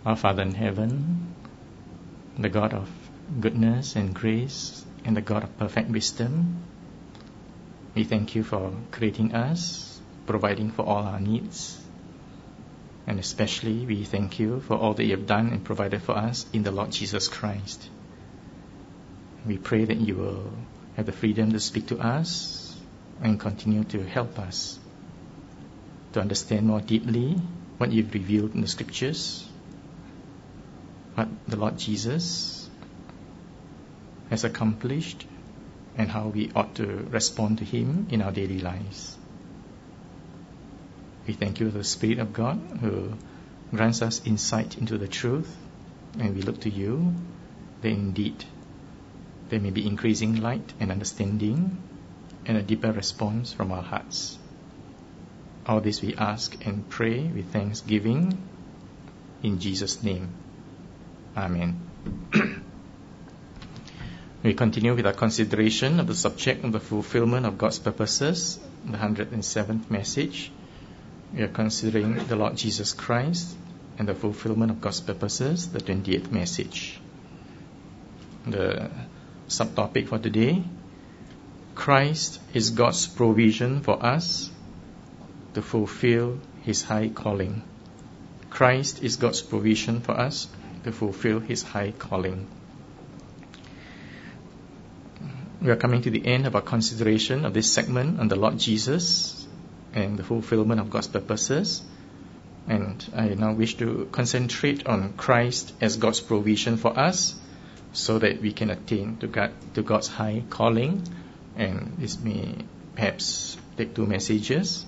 Our Father in heaven, the God of goodness and grace, and the God of perfect wisdom, we thank you for creating us, providing for all our needs, and especially we thank you for all that you have done and provided for us in the Lord Jesus Christ. We pray that you will have the freedom to speak to us and continue to help us to understand more deeply what you've revealed in the Scriptures, what the Lord Jesus has accomplished, and how we ought to respond to Him in our daily lives. We thank you for the Spirit of God who grants us insight into the truth, and we look to you that indeed there may be increasing light and understanding and a deeper response from our hearts. All this we ask and pray with thanksgiving in Jesus' name. Amen. We continue with our consideration of the subject of the fulfillment of God's purposes, the 107th message. We are considering the Lord Jesus Christ and the fulfillment of God's purposes, the 28th message. The subtopic for today: Christ is God's provision for us to fulfill His high calling. Christ is God's provision for us to fulfill His high calling. We are coming to the end of our consideration of this segment on the Lord Jesus and the fulfillment of God's purposes. And I now wish to concentrate on Christ as God's provision for us so that we can attain to God's high calling. And this may perhaps take 2 messages.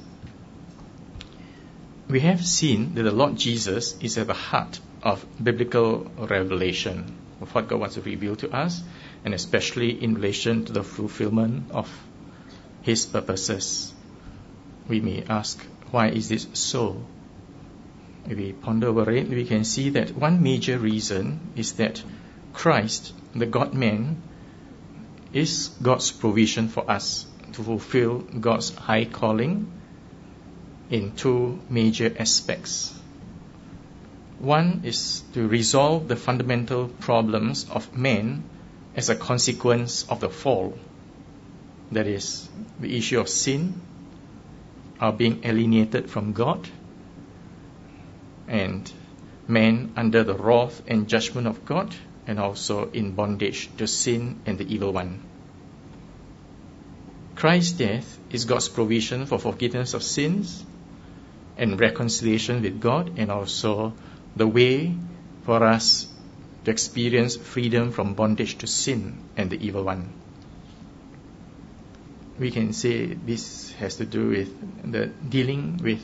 We have seen that the Lord Jesus is at the heart of biblical revelation, of what God wants to reveal to us, and especially in relation to the fulfillment of His purposes. We may ask, why is this so? If we ponder over it, we can see that one major reason is that Christ, the God-man, is God's provision for us to fulfill God's high calling in 2 major aspects. One is to resolve the fundamental problems of man as a consequence of the fall. That is, the issue of sin, our being alienated from God, and man under the wrath and judgment of God, and also in bondage to sin and the evil one. Christ's death is God's provision for forgiveness of sins and reconciliation with God, and also the way for us to experience freedom from bondage to sin and the evil one. We can say this has to do with the dealing with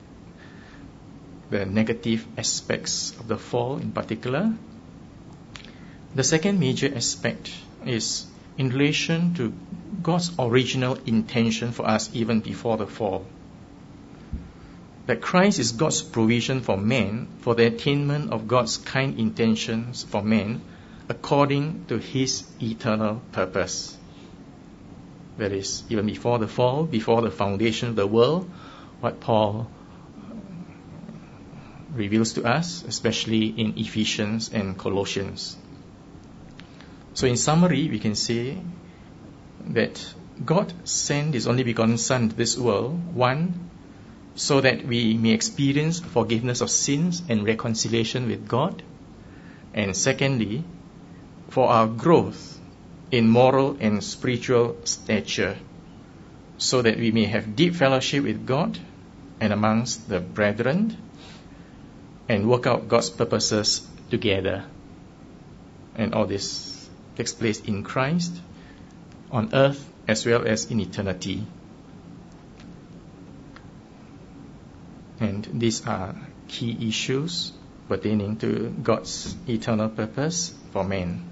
the negative aspects of the fall in particular. The second major aspect is in relation to God's original intention for us even before the fall. That Christ is God's provision for man for the attainment of God's kind intentions for man according to His eternal purpose. That is, even before the fall, before the foundation of the world, what Paul reveals to us, especially in Ephesians and Colossians. So in summary, we can say that God sent His only begotten Son to this world, one, so that we may experience forgiveness of sins and reconciliation with God, and secondly, for our growth in moral and spiritual stature, so that we may have deep fellowship with God and amongst the brethren, and work out God's purposes together. And all this takes place in Christ, on earth as well as in eternity. And these are key issues pertaining to God's eternal purpose for man.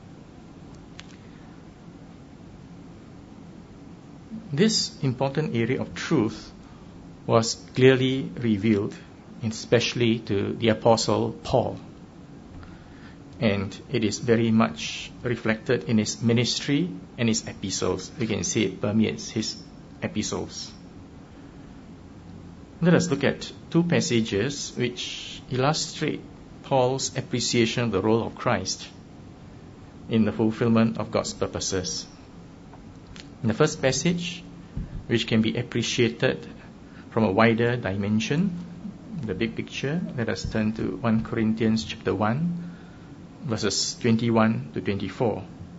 This important area of truth was clearly revealed, especially to the Apostle Paul. And it is very much reflected in his ministry and his epistles. We can see it permeates his epistles. Let us look at 2 passages which illustrate Paul's appreciation of the role of Christ in the fulfillment of God's purposes. In the first passage, which can be appreciated from a wider dimension, the big picture, let us turn to 1 Corinthians chapter 1, verses 21 to 24.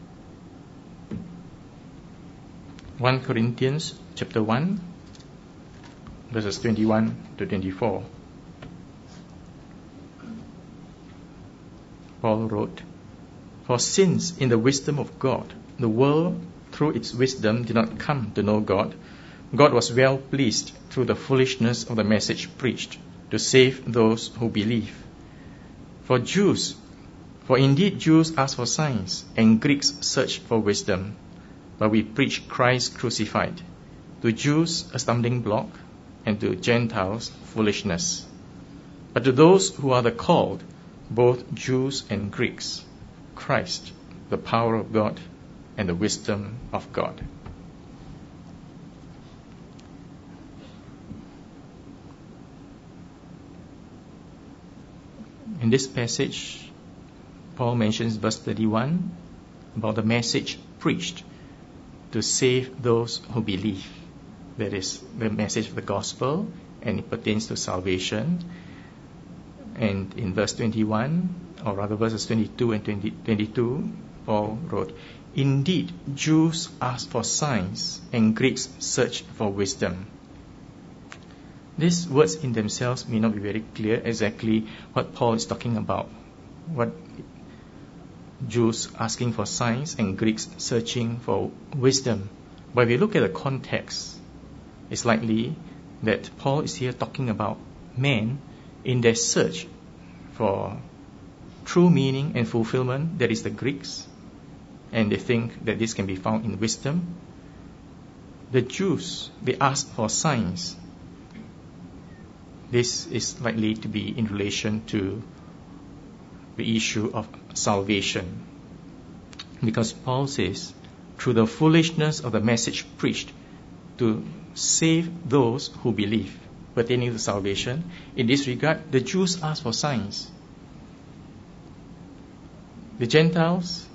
1 Corinthians chapter 1, verses 21 to 24. Paul wrote, "For since in the wisdom of God, the world through its wisdom did not come to know God, God was well pleased through the foolishness of the message preached to save those who believe. For indeed Jews ask for signs, and Greeks search for wisdom. But we preach Christ crucified, to Jews a stumbling block, and to Gentiles foolishness. But to those who are the called, both Jews and Greeks, Christ, the power of God and the wisdom of God." In this passage, Paul mentions verse 31 about the message preached to save those who believe. That is the message of the gospel, and it pertains to salvation. And in verse 21, or rather verses 22 and 22, Paul wrote, "Indeed, Jews ask for signs, and Greeks search for wisdom." These words in themselves may not be very clear exactly what Paul is talking about. What Jews asking for signs and Greeks searching for wisdom. But if we look at the context, it's likely that Paul is here talking about men in their search for true meaning and fulfillment, that is the Greeks, and they think that this can be found in wisdom. The Jews, they ask for signs. This is likely to be in relation to the issue of salvation. Because Paul says, through the foolishness of the message preached to save those who believe, pertaining to salvation. In this regard, the Jews ask for signs. The Gentiles,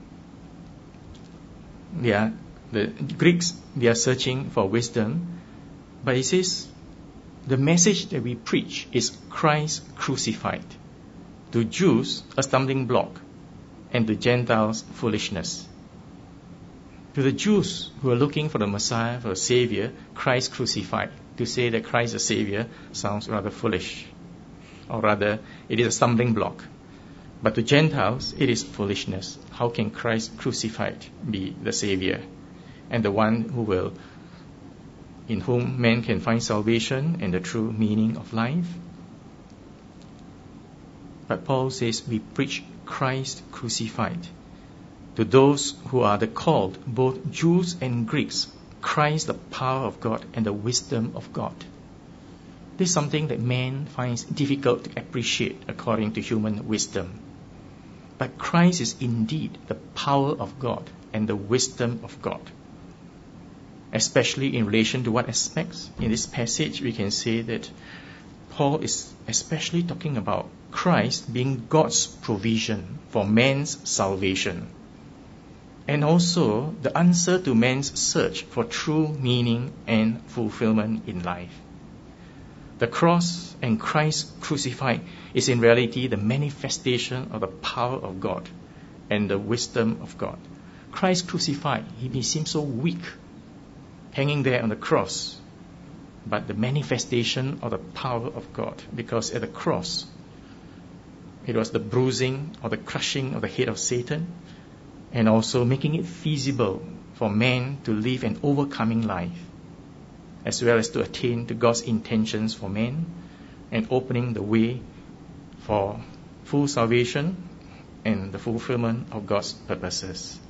the Greeks, they are searching for wisdom. But he says, the message that we preach is Christ crucified. To Jews, a stumbling block, and to Gentiles, foolishness. To the Jews who are looking for the Messiah, for a Savior, Christ crucified. To say that Christ is a Savior sounds rather foolish. Or rather, it is a stumbling block. But to Gentiles, it is foolishness. How can Christ crucified be the Savior? And the one in whom men can find salvation and the true meaning of life? But Paul says we preach Christ crucified. To those who are the called, both Jews and Greeks, Christ, the power of God and the wisdom of God. This is something that man finds difficult to appreciate according to human wisdom. But Christ is indeed the power of God and the wisdom of God. Especially in relation to what aspects? In this passage, we can say that Paul is especially talking about Christ being God's provision for man's salvation. And also the answer to man's search for true meaning and fulfillment in life. The cross and Christ crucified is in reality the manifestation of the power of God and the wisdom of God. Christ crucified, he may seem so weak, hanging there on the cross, but the manifestation of the power of God, because at the cross, it was the bruising or the crushing of the head of Satan, and also making it feasible for man to live an overcoming life, as well as to attain to God's intentions for man, and opening the way for full salvation and the fulfillment of God's purposes.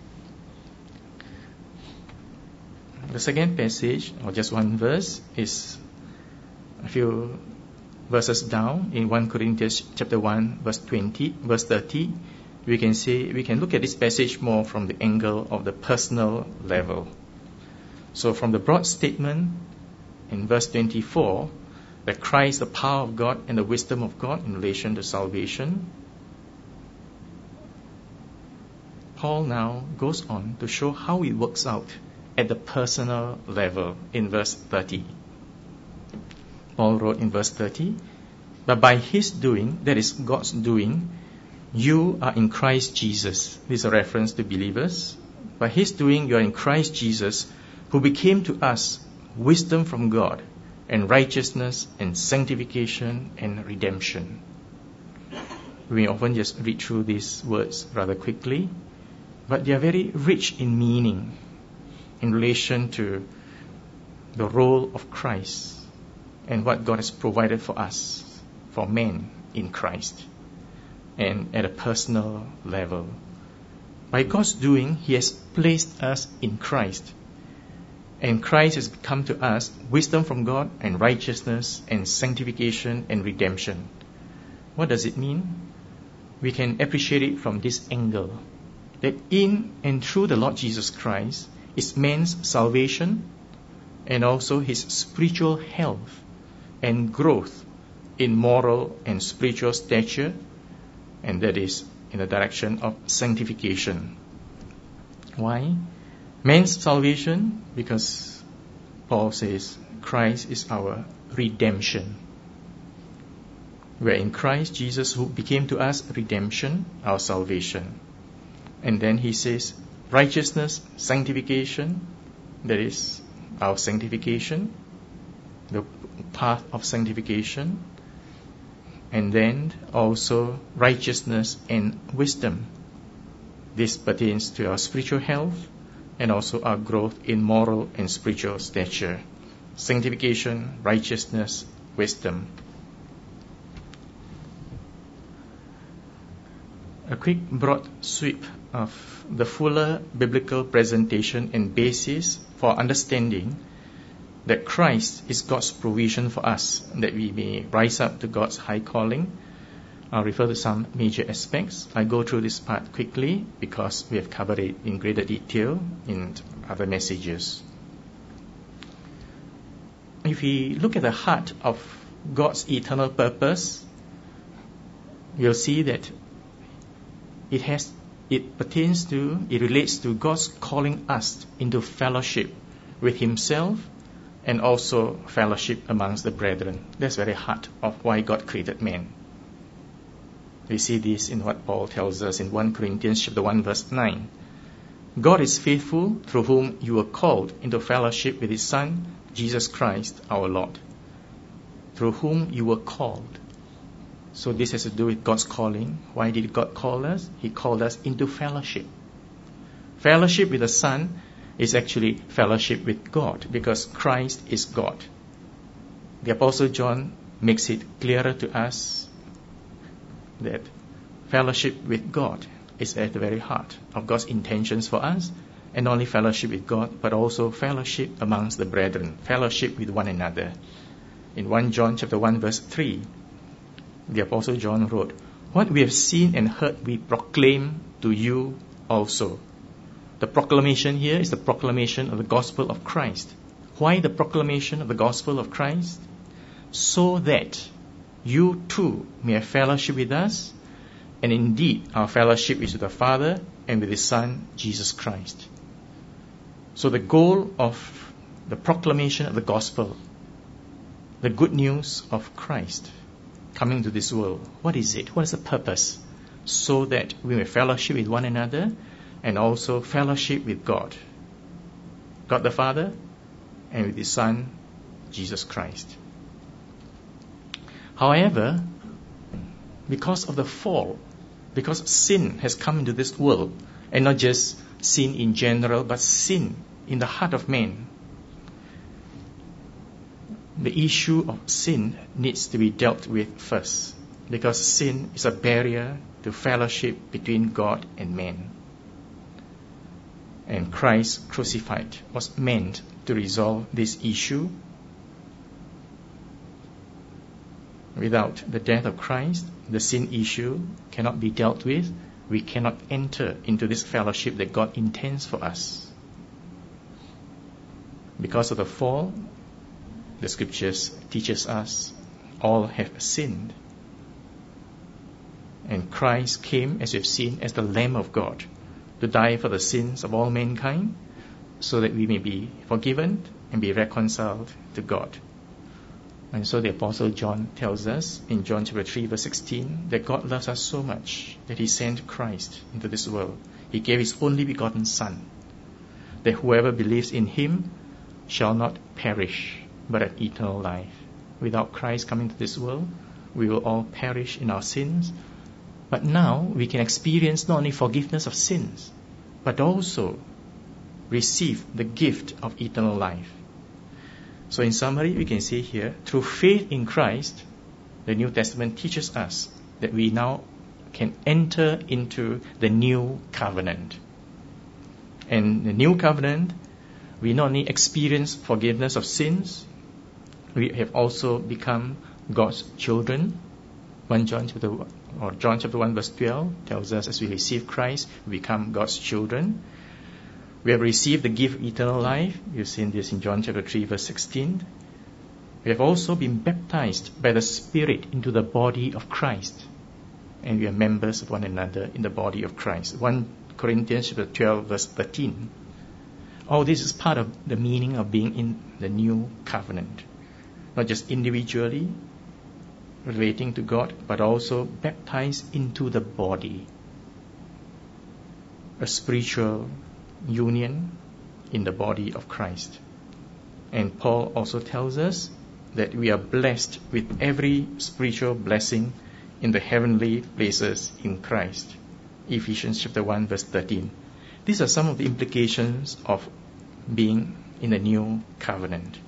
The second passage, or just one verse, is a few verses down in 1 Corinthians chapter 1, verse 30. We can look at this passage more from the angle of the personal level. So from the broad statement in verse 24, that Christ, the power of God and the wisdom of God in relation to salvation, Paul now goes on to show how it works out at the personal level in verse 30. Paul wrote in verse 30, "But by his doing, that is God's doing, you are in Christ Jesus." This is a reference to believers. By his doing, you are in Christ Jesus, who became to us wisdom from God, and righteousness, and sanctification, and redemption. We often just read through these words rather quickly, but they are very rich in meaning in relation to the role of Christ and what God has provided for us, for men in Christ, and at a personal level. By God's doing, He has placed us in Christ. And Christ has become to us wisdom from God and righteousness and sanctification and redemption. What does it mean? We can appreciate it from this angle, that in and through the Lord Jesus Christ is man's salvation and also his spiritual health and growth in moral and spiritual stature, and that is in the direction of sanctification. Why? Man's salvation, because Paul says Christ is our redemption. We're in Christ Jesus, who became to us redemption, our salvation. And then he says righteousness, sanctification, that is our sanctification, the path of sanctification. And then also righteousness and wisdom. This pertains to our spiritual health and also our growth in moral and spiritual stature. Sanctification, righteousness, wisdom. A quick broad sweep of the fuller biblical presentation and basis for understanding that Christ is God's provision for us, that we may rise up to God's high calling. I'll refer to some major aspects. I go through this part quickly because we have covered it in greater detail in other messages. If we look at the heart of God's eternal purpose, we'll see that it relates to God's calling us into fellowship with Himself and also fellowship amongst the brethren. That's the very heart of why God created man. We see this in what Paul tells us in 1 Corinthians chapter 1 verse 9. God is faithful, through whom you were called into fellowship with His Son, Jesus Christ our Lord. Through whom you were called. So this has to do with God's calling. Why did God call us? He called us into fellowship. Fellowship with the Son is actually fellowship with God, because Christ is God. The Apostle John makes it clearer to us that fellowship with God is at the very heart of God's intentions for us, and not only fellowship with God, but also fellowship amongst the brethren, fellowship with one another. In 1 John chapter 1 verse 3, the Apostle John wrote, "What we have seen and heard we proclaim to you also." The proclamation here is the proclamation of the gospel of Christ. Why the proclamation of the gospel of Christ? So that you too may have fellowship with us, and indeed our fellowship is with the Father and with His Son, Jesus Christ. So the goal of the proclamation of the gospel, the good news of Christ coming to this world, what is it? What is the purpose? So that we may fellowship with one another and also fellowship with God. God the Father and with His Son, Jesus Christ. However, because of the fall, because sin has come into this world, and not just sin in general, but sin in the heart of man, the issue of sin needs to be dealt with first, because sin is a barrier to fellowship between God and man. And Christ crucified was meant to resolve this issue. Without the death of Christ, the sin issue cannot be dealt with. We cannot enter into this fellowship that God intends for us. Because of the fall, The scriptures teaches us all have sinned. And Christ came, as we've seen, as the Lamb of God to die for the sins of all mankind, so that we may be forgiven and be reconciled to God. And so the Apostle John tells us in John chapter 3 verse 16 that God loves us so much that He sent Christ into this world. He gave His only begotten Son, that whoever believes in Him shall not perish, but have eternal life. Without Christ coming to this world, we will all perish in our sins. But now we can experience not only forgiveness of sins, but also receive the gift of eternal life. So in summary, we can say here, through faith in Christ, the New Testament teaches us that we now can enter into the new covenant. And the new covenant, we not only experience forgiveness of sins, we have also become God's children. John chapter 1 verse 12 tells us, as we receive Christ, we become God's children. We have received the gift of eternal life. You've seen this in John chapter 3 verse 16. We have also been baptized by the Spirit into the body of Christ. And we are members of one another in the body of Christ. 1 Corinthians chapter 12 verse 13. All this is part of the meaning of being in the new covenant. Not just individually relating to God, but also baptized into the body. A spiritual union in the body of Christ. And Paul also tells us that we are blessed with every spiritual blessing in the heavenly places in Christ. Ephesians chapter 1 verse 13. These are some of the implications of being in the new covenant.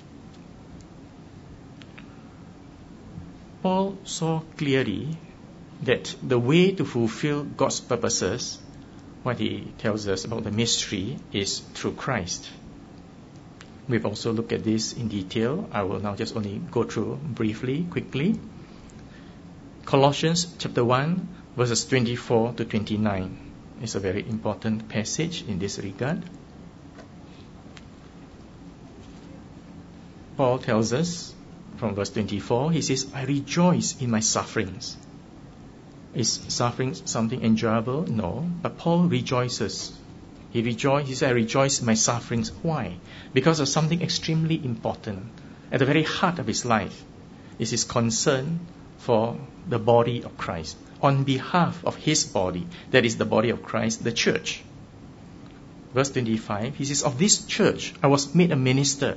Paul saw clearly that the way to fulfill God's purposes, what he tells us about the mystery, is through Christ. We've also looked at this in detail. I will now just only go through briefly, quickly. Colossians chapter 1, verses 24 to 29 is a very important passage in this regard. Paul tells us from verse 24, he says, I rejoice in my sufferings. Is suffering something enjoyable? No. But Paul rejoices. He said, I rejoice in my sufferings. Why? Because of something extremely important. At the very heart of his life is his concern for the body of Christ. On behalf of his body, that is the body of Christ, the church. Verse 25, he says, of this church I was made a minister.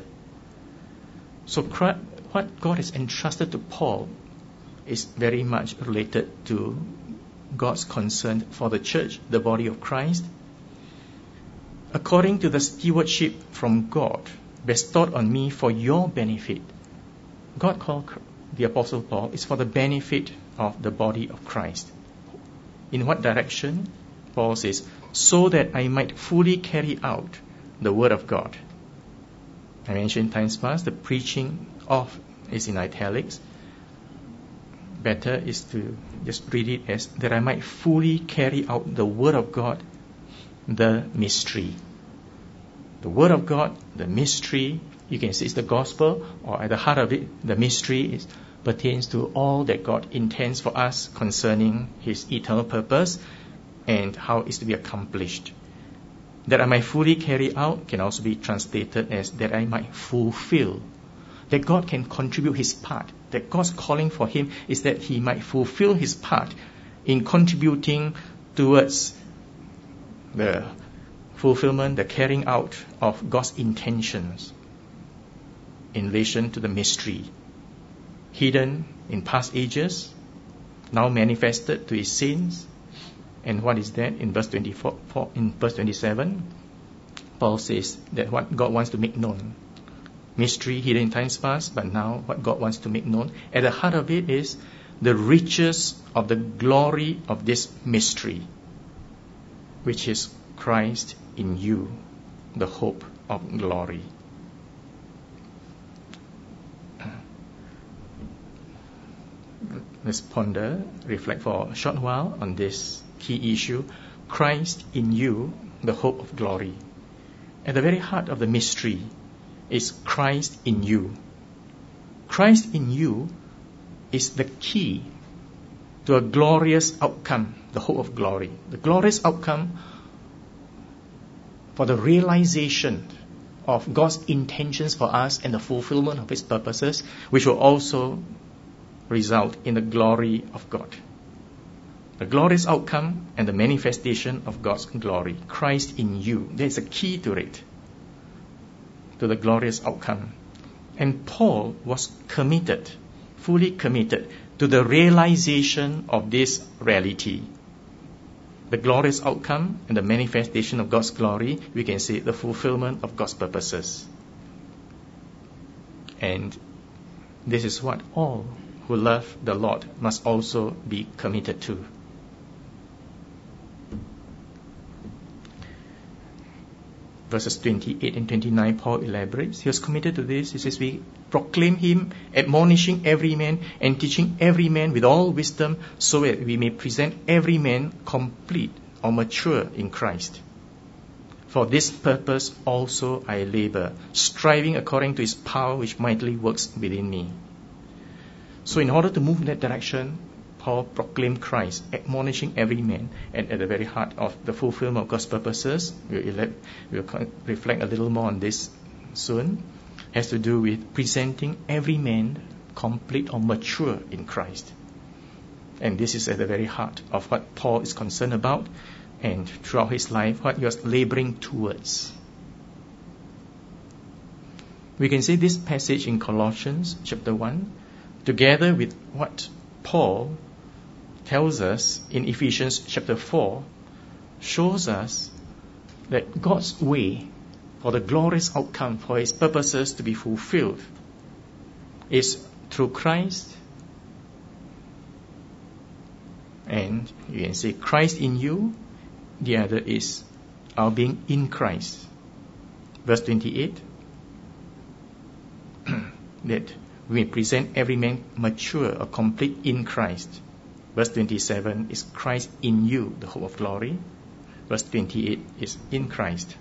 So what God has entrusted to Paul is very much related to God's concern for the church, the body of Christ. According to the stewardship from God bestowed on me for your benefit. God called the Apostle Paul is for the benefit of the body of Christ. In what direction? Paul says, so that I might fully carry out the word of God. I mentioned in times past, the preaching of is in italics. Better is to just read it as that I might fully carry out the word of God, the mystery. The word of God, the mystery, you can say it's the gospel, or at the heart of it, the mystery pertains to all that God intends for us concerning His eternal purpose and how it's to be accomplished. That I might fully carry out can also be translated as that I might fulfill. That God can contribute His part. That God's calling for him is that he might fulfill his part in contributing towards the fulfillment, the carrying out of God's intentions in relation to the mystery, hidden in past ages, now manifested to His saints. And what is that? In verse 24, in verse 27, Paul says that what God wants to make known. Mystery hidden in times past, but now what God wants to make known. At the heart of it is the riches of the glory of this mystery, which is Christ in you, the hope of glory. Let's ponder, reflect for a short while on this key issue. Christ in you, the hope of glory. At the very heart of the mystery is Christ in you, Christ in you is the key to a glorious outcome, the hope of glory. The glorious outcome for the realization of God's intentions for us and the fulfillment of His purposes, which will also result in the glory of God. The glorious outcome and the manifestation of God's glory. Christ in you. There's a key to it, to the glorious outcome. And Paul was committed, fully committed to the realization of this reality. The glorious outcome and the manifestation of God's glory, we can say the fulfillment of God's purposes. And this is what all who love the Lord must also be committed to. Verses 28 and 29, Paul elaborates. He was committed to this. He says, we proclaim Him, admonishing every man and teaching every man with all wisdom, so that we may present every man complete or mature in Christ. For this purpose also I labor, striving according to His power which mightily works within me. So in order to move in that direction, Paul proclaimed Christ, admonishing every man, and at the very heart of the fulfillment of God's purposes, we'll reflect a little more on this soon, has to do with presenting every man complete or mature in Christ. And this is at the very heart of what Paul is concerned about, and throughout his life, what he was laboring towards. We can see this passage in Colossians chapter 1, together with what Paul tells us in Ephesians chapter 4, shows us that God's way for the glorious outcome for His purposes to be fulfilled is through Christ. And you can say Christ in you. The other is our being in Christ. Verse 28, that we may present every man mature or complete in Christ. Verse 27 is Christ in you, the hope of glory. Verse 28 is in Christ.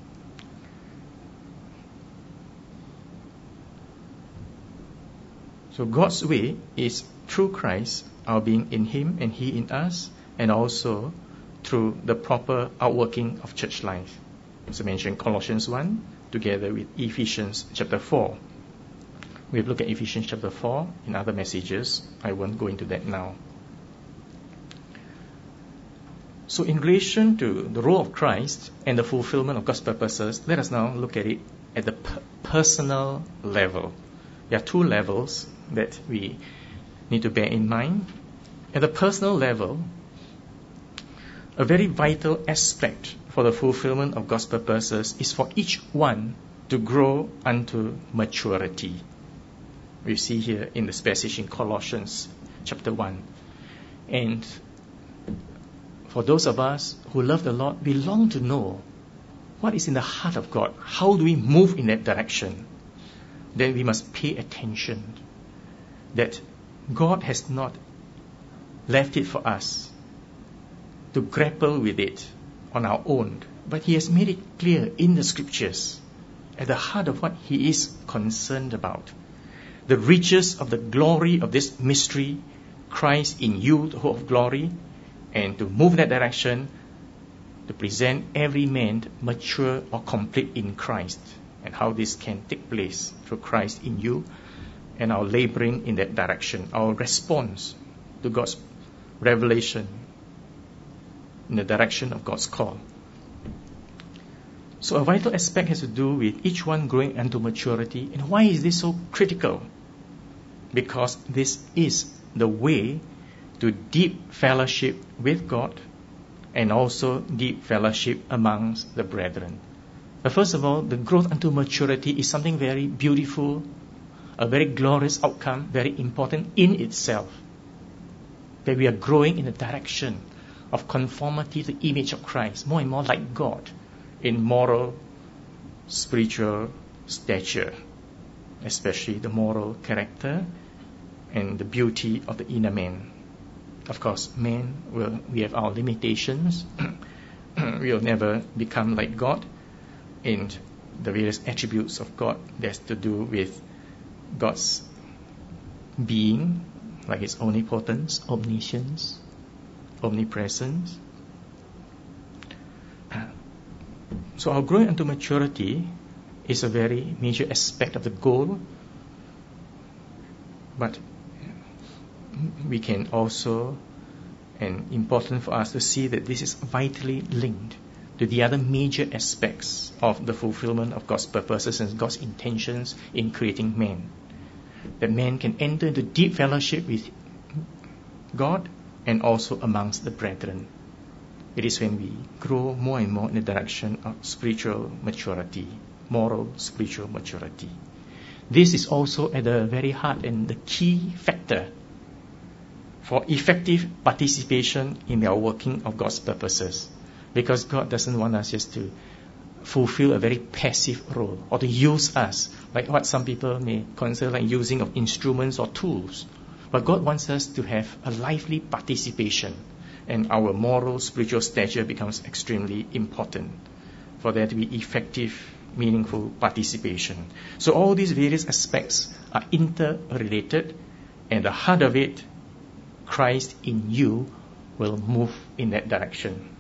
So God's way is through Christ, our being in Him and He in us, and also through the proper outworking of church life. As I mentioned, Colossians 1, together with Ephesians chapter 4. We've looked at Ephesians chapter 4 in other messages. I won't go into that now. So in relation to the role of Christ and the fulfillment of God's purposes, let us now look at it at the personal level. There are two levels that we need to bear in mind. At the personal level, a very vital aspect for the fulfillment of God's purposes is for each one to grow unto maturity. We see here in this passage in Colossians chapter 1. And for those of us who love the Lord, we long to know what is in the heart of God. How do we move in that direction? Then we must pay attention that God has not left it for us to grapple with it on our own, but He has made it clear in the Scriptures at the heart of what He is concerned about. The riches of the glory of this mystery, Christ in you, the hope of glory, and to move in that direction, to present every man mature or complete in Christ, and how this can take place through Christ in you, and our laboring in that direction, our response to God's revelation in the direction of God's call. So a vital aspect has to do with each one growing unto maturity. And why is this so critical? Because this is the way to deep fellowship with God and also deep fellowship amongst the brethren. But first of all, the growth unto maturity is something very beautiful, a very glorious outcome, very important in itself. That we are growing in the direction of conformity to the image of Christ, more and more like God in moral, spiritual stature, especially the moral character and the beauty of the inner man. Of course, we have our limitations. We will never become like God in the various attributes of God. That's to do with God's being, like His omnipotence, omniscience, omnipresence. So our growing unto maturity is a very major aspect of the goal, but we can also, and important for us to see that this is vitally linked to the other major aspects of the fulfillment of God's purposes and God's intentions in creating man. That man can enter into deep fellowship with God and also amongst the brethren. It is when we grow more and more in the direction of spiritual maturity, moral spiritual maturity. This is also at the very heart and the key factor for effective participation in the working of God's purposes. Because God doesn't want us just to fulfill a very passive role or to use us like what some people may consider like using of instruments or tools. But God wants us to have a lively participation, and our moral spiritual stature becomes extremely important for there to be effective, meaningful participation. So all these various aspects are interrelated, and the heart of it, Christ in you, will move in that direction.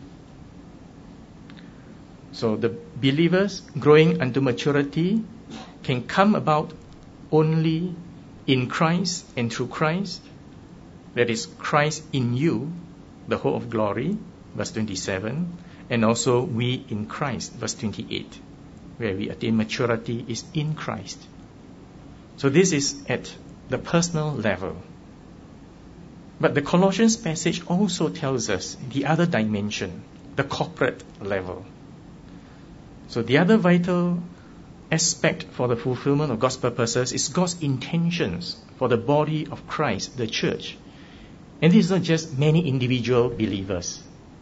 So the believers growing unto maturity can come about only in Christ and through Christ. That is, Christ in you, the hope of glory, verse 27, and also we in Christ, verse 28, where we attain maturity is in Christ. So this is at the personal level. But the Colossians passage also tells us the other dimension, the corporate level. So the other vital aspect for the fulfillment of God's purposes is God's intentions for the body of Christ, the church. And this is not just many individual believers.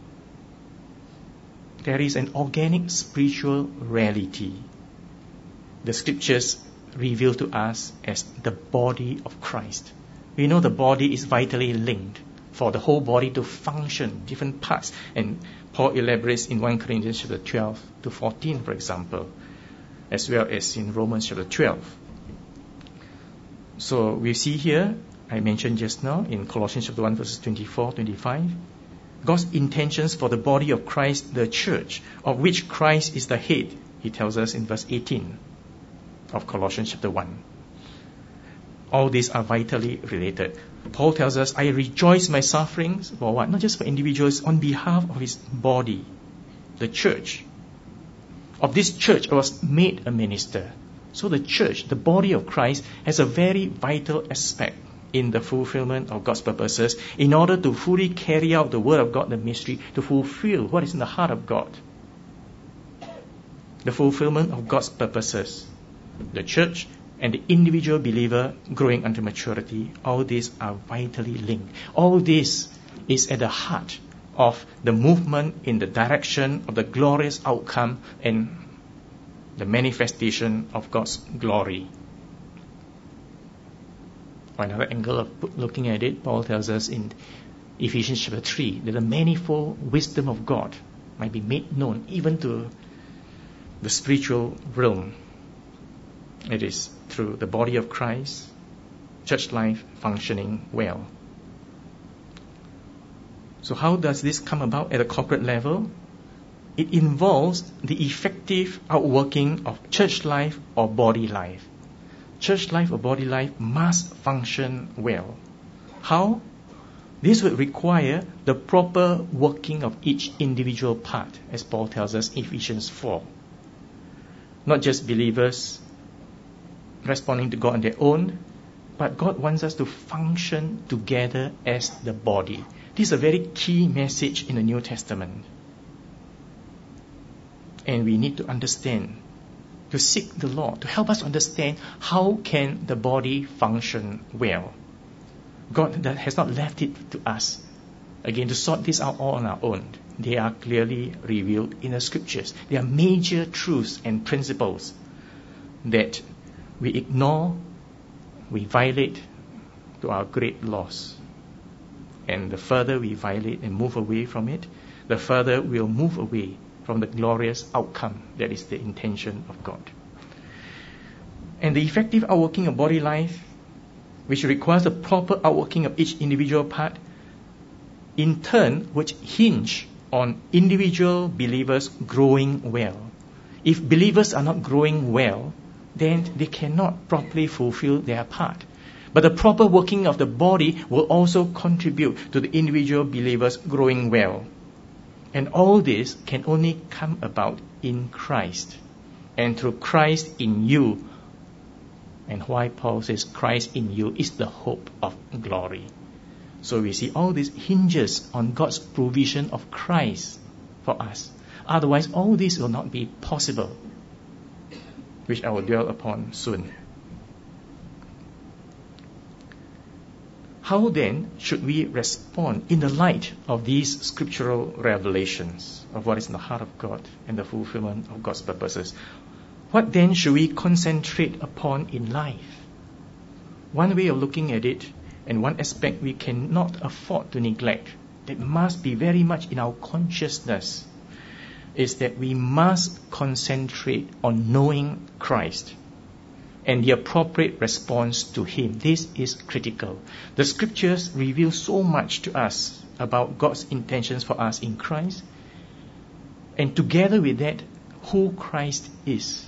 There is an organic spiritual reality the scriptures reveal to us as the body of Christ. We know the body is vitally linked for the whole body to function, different parts. And Paul elaborates in 1 Corinthians chapter 12 to 14, for example, as well as in Romans chapter 12. So we see here, I mentioned just now, in Colossians chapter 1, verses 24, 25, God's intentions for the body of Christ, the church, of which Christ is the head, he tells us in verse 18 of Colossians chapter 1. All these are vitally related. Paul tells us, I rejoice in my sufferings for what? Not just for individuals, on behalf of his body, the church. Of this church, I was made a minister. So the church, the body of Christ, has a very vital aspect in the fulfillment of God's purposes in order to fully carry out the word of God, the mystery, to fulfill what is in the heart of God. The fulfillment of God's purposes. The church and the individual believer growing unto maturity, all these are vitally linked. All this is at the heart of the movement in the direction of the glorious outcome and the manifestation of God's glory. Or another angle of looking at it, Paul tells us in Ephesians chapter 3 that the manifold wisdom of God might be made known even to the spiritual realm. It is through the body of Christ, church life functioning well. So how does this come about at a corporate level? It involves the effective outworking of church life or body life. Church life or body life must function well. How? This would require the proper working of each individual part, as Paul tells us in Ephesians 4. Not just believers responding to God on their own, but God wants us to function together as the body. This is a very key message in the New Testament. And we need to understand, to seek the Lord, to help us understand how can the body function well. God has not left it to us, again, to sort this out all on our own. They are clearly revealed in the scriptures. They are major truths and principles that we ignore, we violate to our great loss. And the further we violate and move away from it, the further we'll move away from the glorious outcome that is the intention of God. And the effective outworking of body life which requires the proper outworking of each individual part, in turn, which hinge on individual believers growing well. If believers are not growing well, then they cannot properly fulfill their part. But the proper working of the body will also contribute to the individual believers growing well. And all this can only come about in Christ, and through Christ in you. And why Paul says Christ in you is the hope of glory. So we see all this hinges on God's provision of Christ for us. Otherwise, all this will not be possible, which I will dwell upon soon. How then should we respond in the light of these scriptural revelations of what is in the heart of God and the fulfillment of God's purposes? What then should we concentrate upon in life? One way of looking at it, and one aspect we cannot afford to neglect, that must be very much in our consciousness, is that we must concentrate on knowing Christ and the appropriate response to Him. This is critical. The scriptures reveal so much to us about God's intentions for us in Christ, and together with that, who Christ is.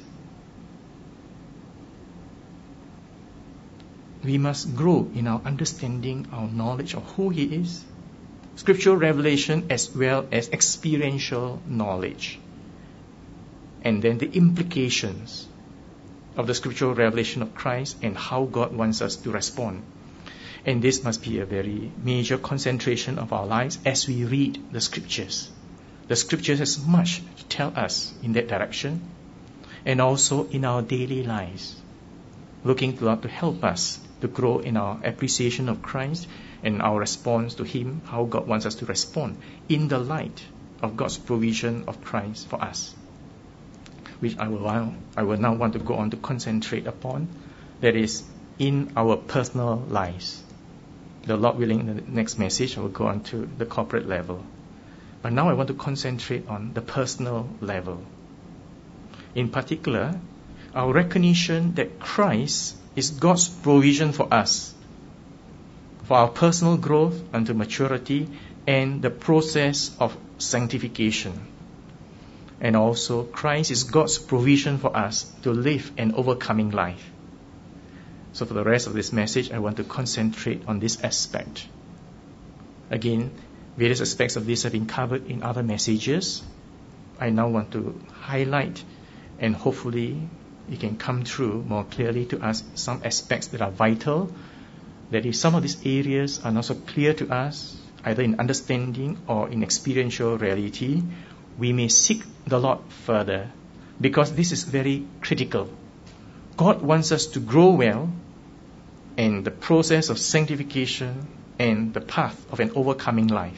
We must grow in our understanding, our knowledge of who He is, scriptural revelation as well as experiential knowledge, and then the implications of the scriptural revelation of Christ and how God wants us to respond. And this must be a very major concentration of our lives as we read the scriptures. The scriptures has much to tell us in that direction, and also in our daily lives, looking to God to help us to grow in our appreciation of Christ and our response to Him, how God wants us to respond in the light of God's provision of Christ for us, which I will now want to go on to concentrate upon, that is, in our personal lives. The Lord willing, in the next message, I will go on to the corporate level. But now I want to concentrate on the personal level. In particular, our recognition that Christ is God's provision for us, for our personal growth unto maturity and the process of sanctification. And also, Christ is God's provision for us to live an overcoming life. So for the rest of this message, I want to concentrate on this aspect. Again, various aspects of this have been covered in other messages. I now want to highlight, and hopefully it can come through more clearly to us, some aspects that are vital, that if some of these areas are not so clear to us, either in understanding or in experiential reality, we may seek the Lord further, because this is very critical. God wants us to grow well, and the process of sanctification and the path of an overcoming life.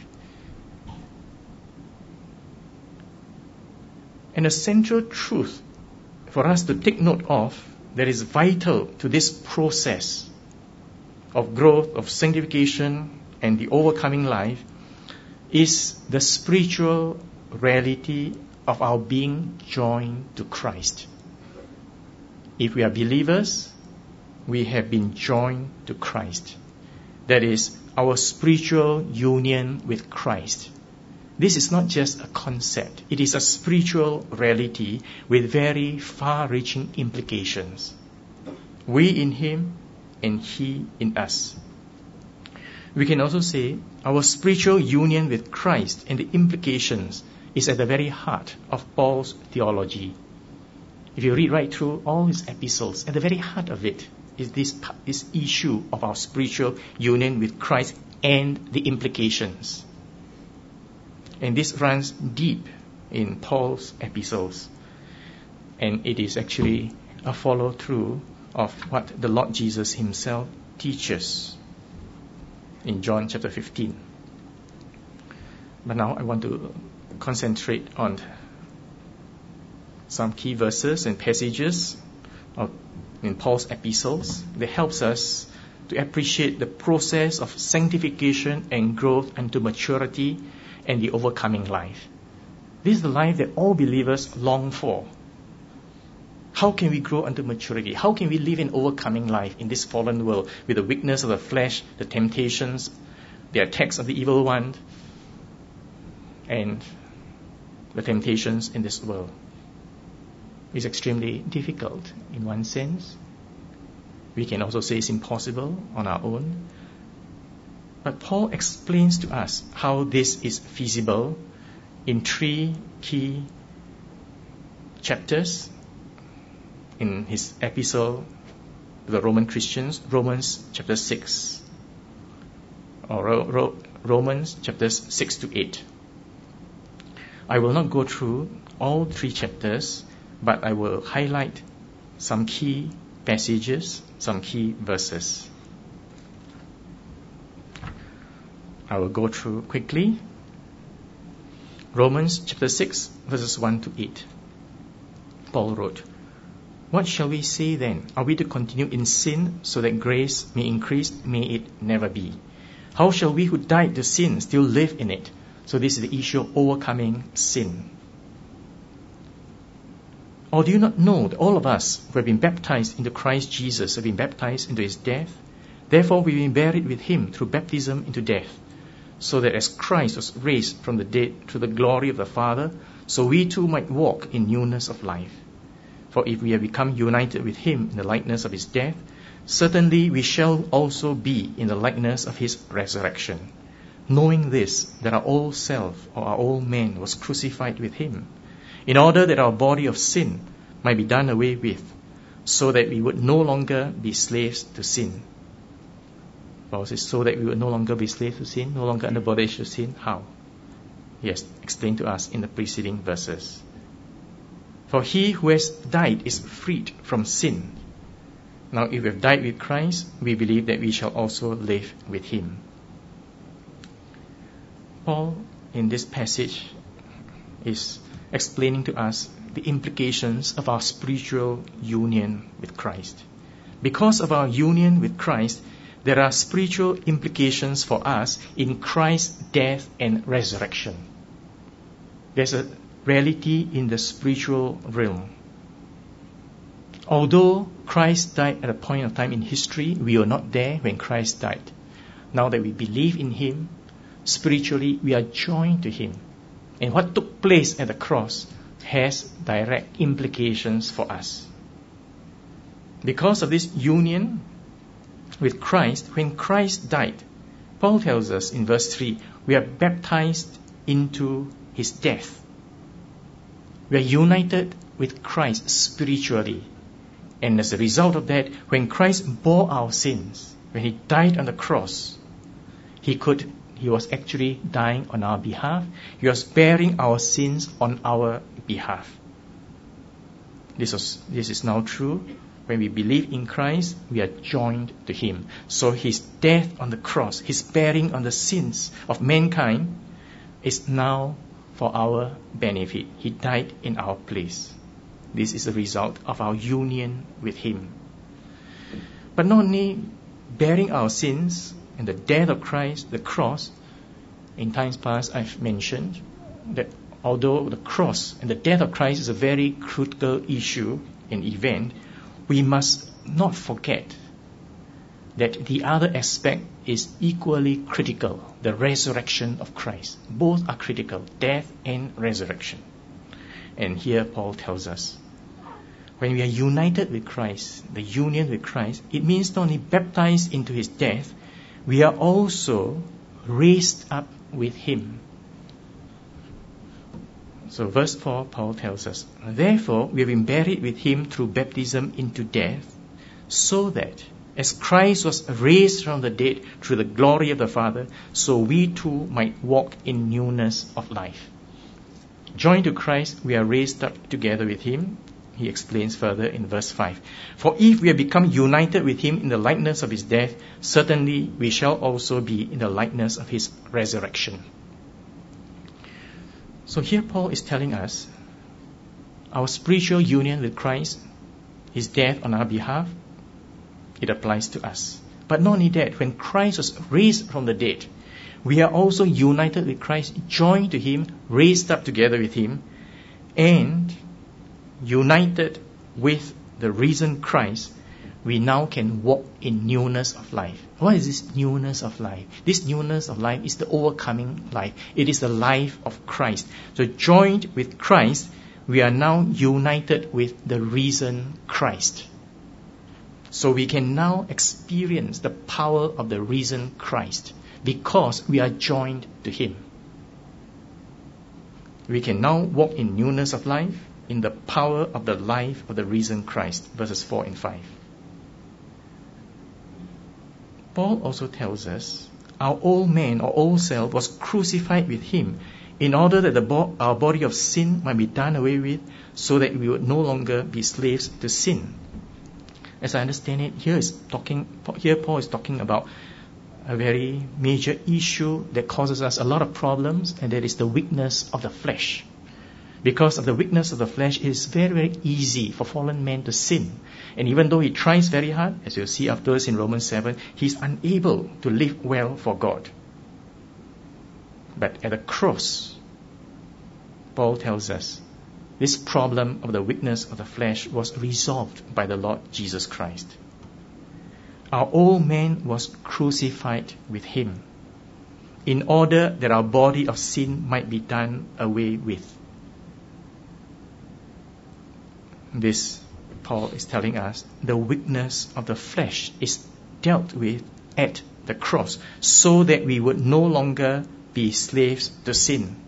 And a central truth for us to take note of that is vital to this process of growth, of sanctification and the overcoming life is the spiritual reality of our being joined to Christ. If we are believers, we have been joined to Christ. That is, our spiritual union with Christ. This is not just a concept. It is a spiritual reality with very far-reaching implications. We in Him and He in us. We can also say our spiritual union with Christ and the implications is at the very heart of Paul's theology. If you read right through all his epistles, at the very heart of it is this issue of our spiritual union with Christ and the implications. And this runs deep in Paul's epistles. And it is actually a follow-through of what the Lord Jesus Himself teaches in John chapter 15. But now I want to concentrate on some key verses and passages in Paul's epistles that helps us to appreciate the process of sanctification and growth unto maturity and the overcoming life. This is the life that all believers long for. How can we grow unto maturity? How can we live an overcoming life in this fallen world with the weakness of the flesh, the temptations, the attacks of the evil one, and the temptations in this world? It's extremely difficult in one sense. We can also say it's impossible on our own. But Paul explains to us how this is feasible in 3 key chapters in his epistle to the Roman Christians, Romans chapter 6, or Romans chapters 6 to 8. I will not go through all 3 chapters, but I will highlight some key passages, some key verses. I will go through quickly. Romans chapter 6, verses 1 to 8. Paul wrote, "What shall we say then? Are we to continue in sin so that grace may increase? May it never be. How shall we who died to sin still live in it?" So this is the issue of overcoming sin. "Or do you not know that all of us who have been baptized into Christ Jesus have been baptized into his death? Therefore we have been buried with him through baptism into death, so that as Christ was raised from the dead through the glory of the Father, so we too might walk in newness of life. For if we have become united with him in the likeness of his death, certainly we shall also be in the likeness of his resurrection. Knowing this, that our old self, or our old man, was crucified with him, in order that our body of sin might be done away with, so that we would no longer be slaves to sin." Paul says, so that we would no longer be slaves to sin, no longer under bondage to sin. How? He has explained to us in the preceding verses. "For he who has died is freed from sin. Now if we have died with Christ, we believe that we shall also live with him." Paul, in this passage, is explaining to us the implications of our spiritual union with Christ. Because of our union with Christ, there are spiritual implications for us in Christ's death and resurrection. There's a reality in the spiritual realm. Although Christ died at a point of time in history, we were not there when Christ died. Now that we believe in him, spiritually we are joined to him. And what took place at the cross has direct implications for us. Because of this union with Christ, when Christ died, Paul tells us in verse 3, we are baptized into his death. We are united with Christ spiritually. And as a result of that, when Christ bore our sins, when he died on the cross, he was actually dying on our behalf. He was bearing our sins on our behalf. This is now true. When we believe in Christ, we are joined to him. So his death on the cross, his bearing on the sins of mankind, is now for our benefit. He died in our place. This is the result of our union with him. But not only bearing our sins and the death of Christ, the cross, in times past I've mentioned that although the cross and the death of Christ is a very critical issue and event, we must not forget that the other aspect is equally critical, the resurrection of Christ. Both are critical, death and resurrection. And here Paul tells us, when we are united with Christ, the union with Christ, it means not only baptized into his death, we are also raised up with him. So verse 4, Paul tells us, "Therefore we have been buried with him through baptism into death, so that as Christ was raised from the dead through the glory of the Father, so we too might walk in newness of life." Joined to Christ, we are raised up together with him. He explains further in verse 5. "For if we have become united with him in the likeness of his death, certainly we shall also be in the likeness of his resurrection." So here Paul is telling us our spiritual union with Christ, his death on our behalf, it applies to us. But not only that, when Christ was raised from the dead, we are also united with Christ, joined to him, raised up together with him, and united with the risen Christ, we now can walk in newness of life. What is this newness of life? This newness of life is the overcoming life. It is the life of Christ. So joined with Christ, we are now united with the risen Christ. So we can now experience the power of the risen Christ because we are joined to Him. We can now walk in newness of life, in the power of the life of the risen Christ. Verses 4 and 5. Paul also tells us, our old man or old self was crucified with Him in order that our body of sin might be done away with, so that we would no longer be slaves to sin. As I understand it, here Paul is talking about a very major issue that causes us a lot of problems, and that is the weakness of the flesh. Because of the weakness of the flesh, it is very, very easy for fallen man to sin. And even though he tries very hard, as you'll see afterwards in Romans 7, he's unable to live well for God. But at the cross, Paul tells us, this problem of the weakness of the flesh was resolved by the Lord Jesus Christ. Our old man was crucified with Him in order that our body of sin might be done away with. This, Paul is telling us, the weakness of the flesh is dealt with at the cross, so that we would no longer be slaves to sin.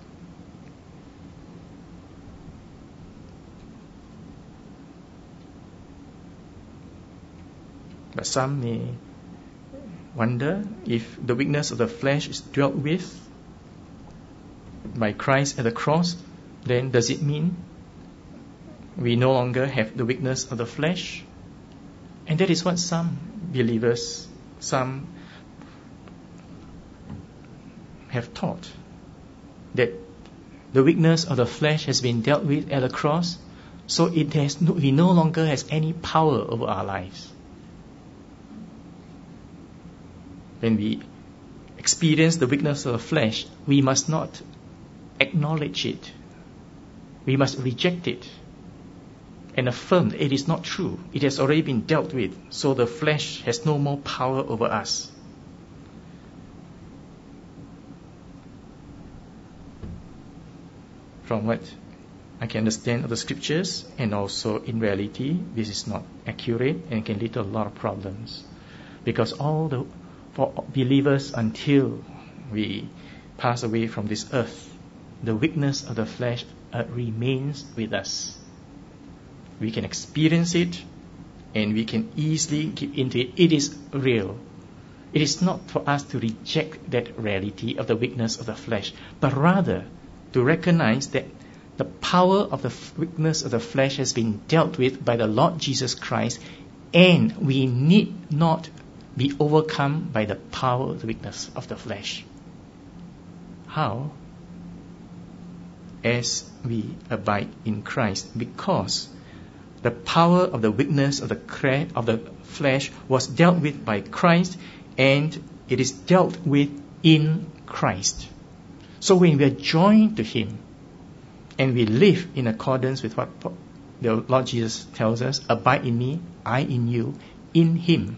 But some may wonder, if the weakness of the flesh is dealt with by Christ at the cross, then does it mean we no longer have the weakness of the flesh? And that is what some believers, some have taught, that the weakness of the flesh has been dealt with at the cross, so we no longer has any power over our lives. When we experience the weakness of the flesh, we must not acknowledge it. We must reject it and affirm that it is not true. It has already been dealt with, so the flesh has no more power over us. From what I can understand of the scriptures, and also in reality, this is not accurate and can lead to a lot of problems. Because for believers, until we pass away from this earth, the weakness of the flesh remains with us. We can experience it, and we can easily give into it. It is real. It is not for us to reject that reality of the weakness of the flesh, but rather to recognize that the power of the weakness of the flesh has been dealt with by the Lord Jesus Christ, and we need not be overcome by the power of the weakness of the flesh. How? As we abide in Christ, because the power of the weakness of the flesh was dealt with by Christ, and it is dealt with in Christ. So when we are joined to Him, and we live in accordance with what the Lord Jesus tells us, abide in me, I in you, in Him,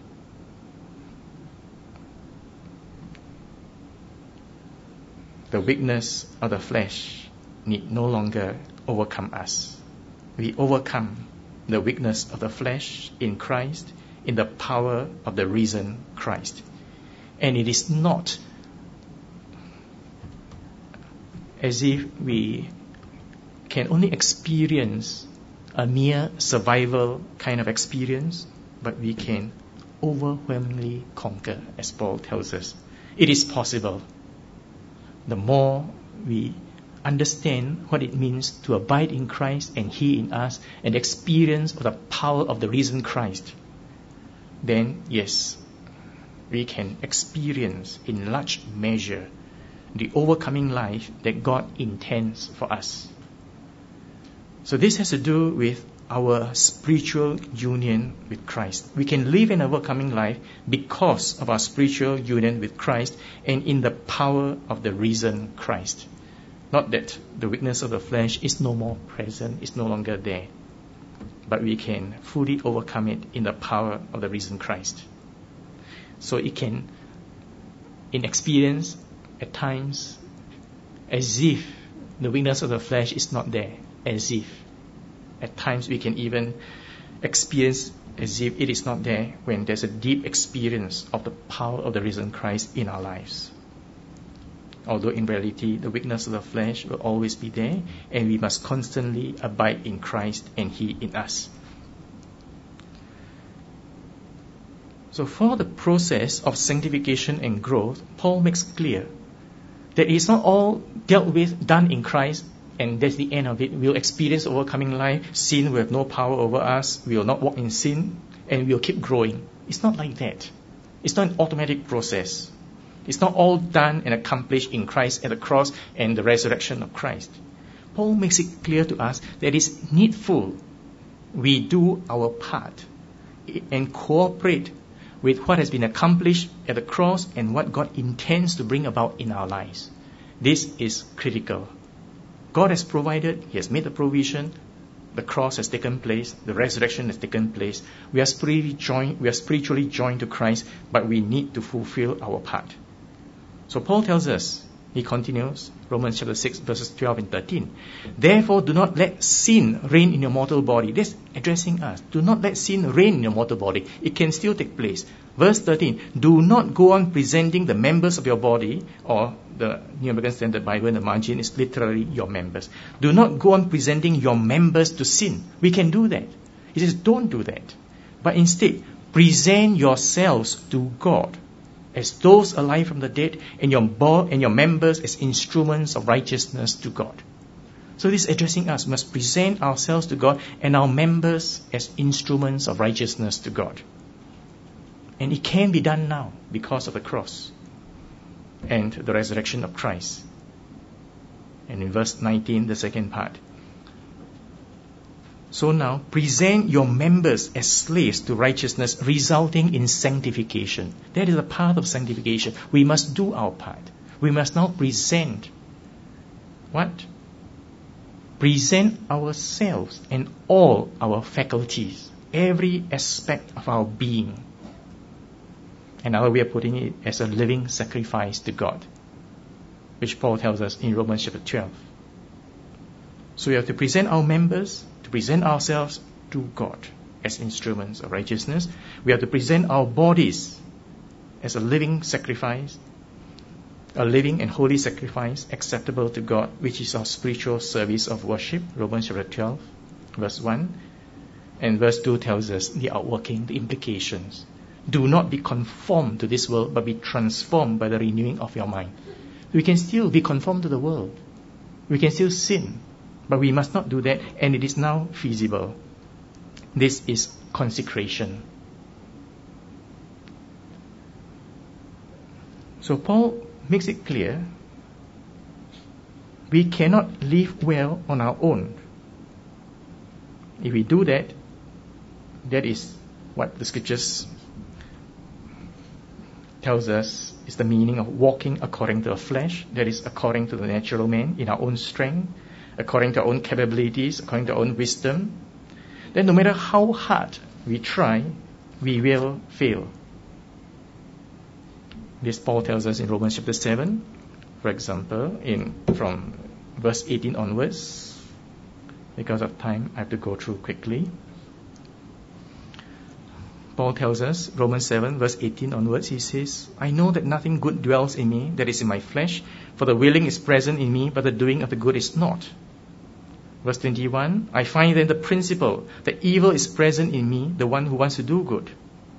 the weakness of the flesh need no longer overcome us. We overcome the weakness of the flesh in Christ, in the power of the risen Christ. And it is not as if we can only experience a mere survival kind of experience, but we can overwhelmingly conquer, as Paul tells us. It is possible. The more we understand what it means to abide in Christ and He in us, and experience of the power of the risen Christ, then yes, we can experience in large measure the overcoming life that God intends for us. So this has to do with our spiritual union with Christ. We can live an overcoming life because of our spiritual union with Christ and in the power of the risen Christ. Not that the weakness of the flesh is no more present, is no longer there. but we can fully overcome it in the power of the risen Christ. So it can, in experience, at times, as if the weakness of the flesh is not there, as if. At times we can even experience as if it is not there when there's a deep experience of the power of the risen Christ in our lives. Although in reality, the weakness of the flesh will always be there, and we must constantly abide in Christ and He in us. So for the process of sanctification and growth, Paul makes clear that it's not all dealt with, done in Christ, and that's the end of it. We'll experience overcoming life. Sin will have no power over us. We will not walk in sin, and we'll keep growing. It's not like that. It's not an automatic process. It's not all done and accomplished in Christ at the cross and the resurrection of Christ. Paul makes it clear to us that it's needful we do our part and cooperate with what has been accomplished at the cross and what God intends to bring about in our lives. This is critical. God has provided, He has made the provision, the cross has taken place, the resurrection has taken place. We are spiritually joined to Christ, but we need to fulfill our part. So Paul tells us, he continues, Romans chapter 6, verses 12 and 13. Therefore, do not let sin reign in your mortal body. That's addressing us. Do not let sin reign in your mortal body. It can still take place. Verse 13. Do not go on presenting the members of your body, or the New American Standard Bible in the margin is literally your members. Do not go on presenting your members to sin. We can do that. He says, don't do that. But instead, present yourselves to God as those alive from the dead, and your members as instruments of righteousness to God. So this is addressing us. We must present ourselves to God and our members as instruments of righteousness to God. And it can be done now because of the cross and the resurrection of Christ. And in verse 19, the second part. So now, present your members as slaves to righteousness, resulting in sanctification. That is a part of sanctification. We must do our part. We must now present what? Present ourselves and all our faculties, every aspect of our being. Another way of putting it, as a living sacrifice to God, which Paul tells us in Romans chapter 12. So we have to present our members, to present ourselves to God as instruments of righteousness. We have to present our bodies as a living sacrifice, a living and holy sacrifice acceptable to God, which is our spiritual service of worship. Romans chapter 12, verse 1. And verse 2 tells us the outworking, the implications. Do not be conformed to this world, but be transformed by the renewing of your mind. We can still be conformed to the world. We can still sin. But we must not do that, and it is now feasible. This is consecration. So Paul makes it clear, we cannot live well on our own. If we do that, that is what the scriptures tells us is the meaning of walking according to the flesh, that is according to the natural man, in our own strength, according to our own capabilities, according to our own wisdom. Then no matter how hard we try, we will fail. This Paul tells us in Romans chapter 7, for example, from verse 18 onwards. Because of time, I have to go through quickly. Paul tells us, Romans 7, verse 18 onwards, he says, I know that nothing good dwells in me, that is in my flesh, for the willing is present in me, but the doing of the good is not. Verse 21, I find then the principle that evil is present in me, the one who wants to do good.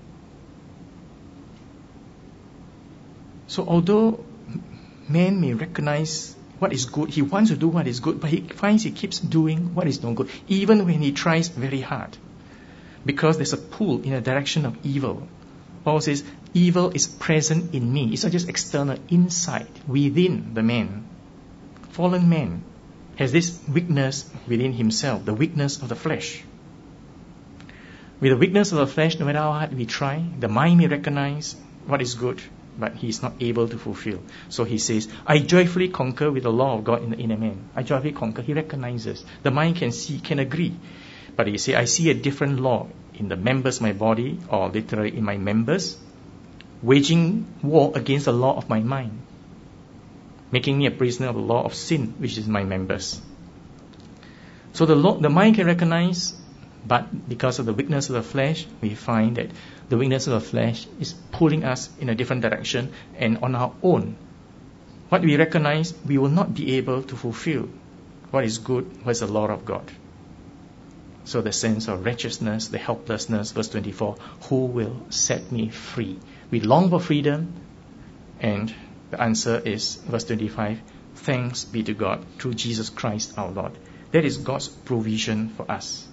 So although man may recognize what is good, he wants to do what is good, but he finds he keeps doing what is not good, even when he tries very hard. Because there's a pull in the direction of evil. Paul says, evil is present in me. It's not just external, inside, within the man. Fallen man has this weakness within himself, the weakness of the flesh. With the weakness of the flesh, no matter how hard we try, the mind may recognize what is good, but he is not able to fulfill. So he says, I joyfully concur with the law of God in the inner man. I joyfully concur. He recognizes. The mind can see, can agree. But he said, I see a different law in the members of my body, or literally in my members, waging war against the law of my mind, making me a prisoner of the law of sin, which is my members. So the mind can recognize, but because of the weakness of the flesh, we find that the weakness of the flesh is pulling us in a different direction, and on our own, what we recognize, we will not be able to fulfill what is good, what is the law of God. So the sense of wretchedness, the helplessness, verse 24, who will set me free? We long for freedom, and the answer is, verse 25, thanks be to God through Jesus Christ our Lord. That is God's provision for us.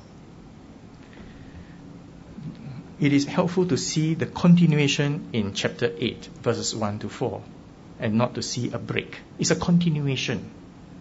It is helpful to see the continuation in chapter 8, verses 1 to 4, and not to see a break. It's a continuation.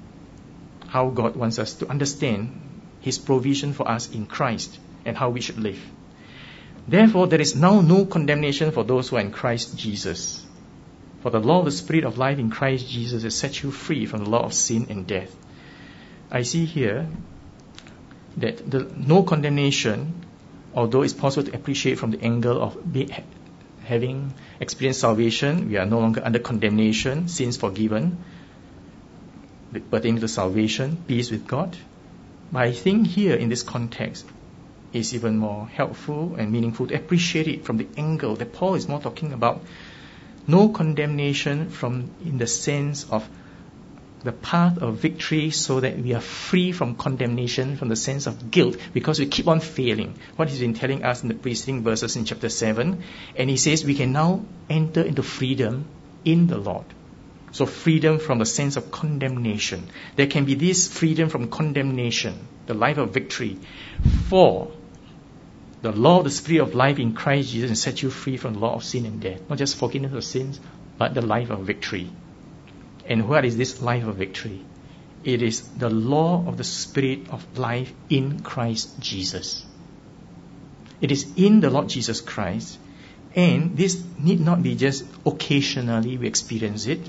How God wants us to understand His provision for us in Christ and how we should live. Therefore, there is now no condemnation for those who are in Christ Jesus. For the law of the Spirit of life in Christ Jesus has set you free from the law of sin and death. I see here that no condemnation, although it's possible to appreciate from the angle of having experienced salvation, we are no longer under condemnation, sins forgiven, pertaining to salvation, peace with God. But I think here in this context, it's even more helpful and meaningful to appreciate it from the angle that Paul is more talking about no condemnation in the sense of the path of victory, so that we are free from condemnation, from the sense of guilt, because we keep on failing. What he's been telling us in the preceding verses in chapter 7. And he says we can now enter into freedom in the Lord. So freedom from the sense of condemnation. There can be this freedom from condemnation, the life of victory. For the law of the Spirit of life in Christ Jesus has set you free from the law of sin and death. Not just forgiveness of sins, but the life of victory. And what is this life of victory? It is the law of the Spirit of life in Christ Jesus. It is in the Lord Jesus Christ. And this need not be just occasionally we experience it.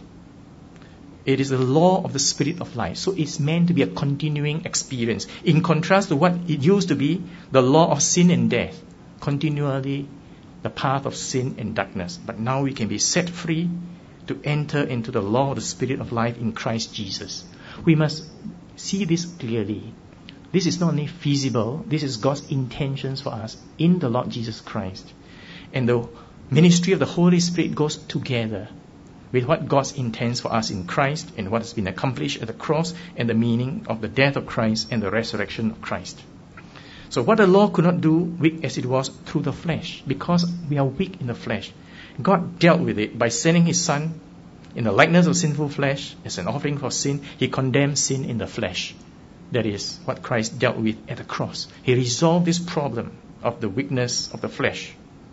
It is the law of the Spirit of life. So it's meant to be a continuing experience. In contrast to what it used to be, the law of sin and death. Continually the path of sin and darkness. But now we can be set free to enter into the law of the Spirit of life in Christ Jesus. We must see this clearly. This is not only feasible, this is God's intentions for us in the Lord Jesus Christ. And the ministry of the Holy Spirit goes together with what God intends for us in Christ and what has been accomplished at the cross and the meaning of the death of Christ and the resurrection of Christ. So what the law could not do, weak as it was, through the flesh, because we are weak in the flesh, God dealt with it by sending His Son in the likeness of sinful flesh as an offering for sin. He condemned sin in the flesh. That is what Christ dealt with at the cross. He resolved this problem of the weakness of the flesh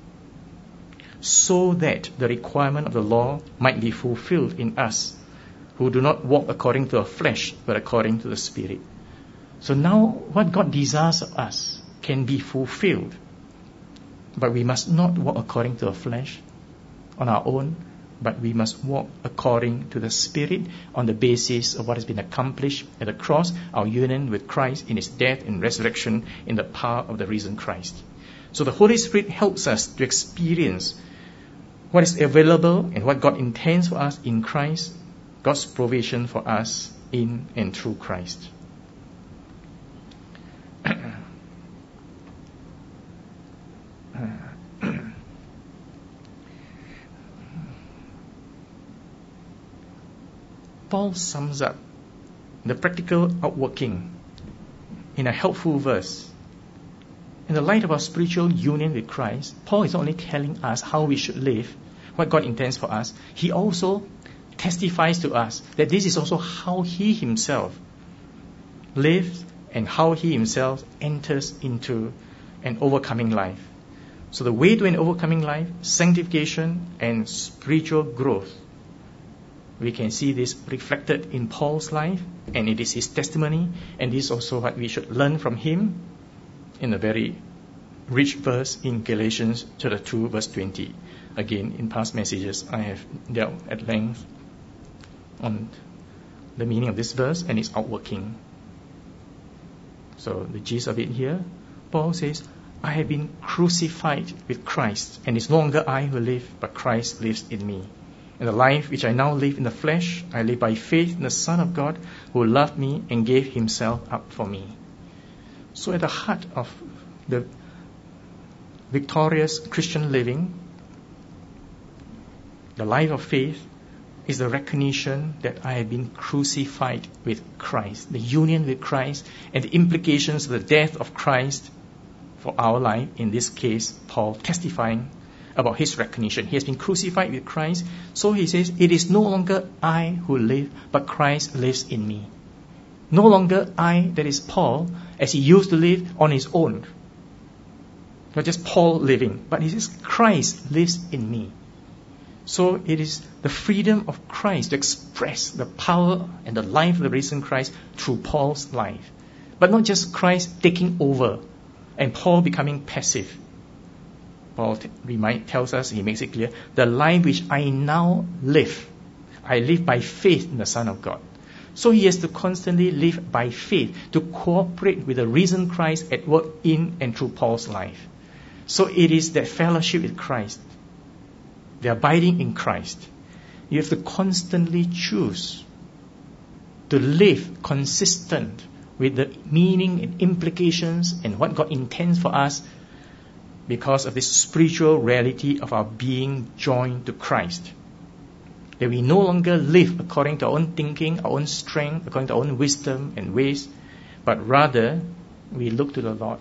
so that the requirement of the law might be fulfilled in us who do not walk according to the flesh but according to the Spirit. So now what God desires of us can be fulfilled, but we must not walk according to the flesh on our own, but we must walk according to the Spirit on the basis of what has been accomplished at the cross, our union with Christ in His death and resurrection in the power of the risen Christ. So the Holy Spirit helps us to experience what is available and what God intends for us in Christ, God's provision for us in and through Christ. Paul sums up the practical outworking in a helpful verse. In the light of our spiritual union with Christ, Paul is not only telling us how we should live, what God intends for us, he also testifies to us that this is also how he himself lives and how he himself enters into an overcoming life. So the way to an overcoming life, sanctification and spiritual growth. We can see this reflected in Paul's life, and it is his testimony, and this is also what we should learn from him in a very rich verse in Galatians chapter 2 verse 20. Again, in past messages, I have dealt at length on the meaning of this verse and its outworking. So the gist of it here, Paul says, I have been crucified with Christ, and it's no longer I who live, but Christ lives in me. And the life which I now live in the flesh, I live by faith in the Son of God, who loved me and gave himself up for me. So at the heart of the victorious Christian living, the life of faith, is the recognition that I have been crucified with Christ, the union with Christ, and the implications of the death of Christ for our life. In this case, Paul testifying about his recognition. He has been crucified with Christ, so he says, it is no longer I who live, but Christ lives in me. No longer I, that is Paul, as he used to live on his own. Not just Paul living, but he says, Christ lives in me. So it is the freedom of Christ to express the power and the life of the risen Christ through Paul's life. But not just Christ taking over and Paul becoming passive. Paul tells us, he makes it clear, the life which I now live, I live by faith in the Son of God. So he has to constantly live by faith, to cooperate with the risen Christ at work in and through Paul's life. So it is that fellowship with Christ, the abiding in Christ. You have to constantly choose to live consistent with the meaning and implications and what God intends for us because of this spiritual reality of our being joined to Christ. That we no longer live according to our own thinking, our own strength, according to our own wisdom and ways, but rather we look to the Lord.